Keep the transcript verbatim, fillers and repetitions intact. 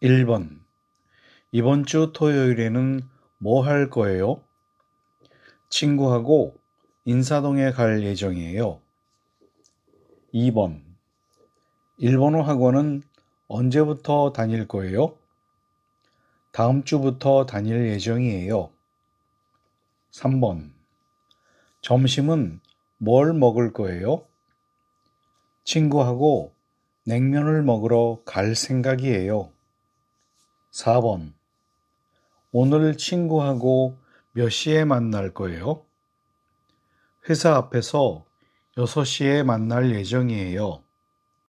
일 번. 이번 주 토요일에는 뭐 할 거예요? 친구하고 인사동에 갈 예정이에요. 이 번. 일본어 학원은 언제부터 다닐 거예요? 다음 주부터 다닐 예정이에요. 삼 번. 점심은 뭘 먹을 거예요? 친구하고 냉면을 먹으러 갈 생각이에요. 사 번. 오늘 친구하고 몇 시에 만날 거예요? 회사 앞에서 여섯 시에 만날 예정이에요.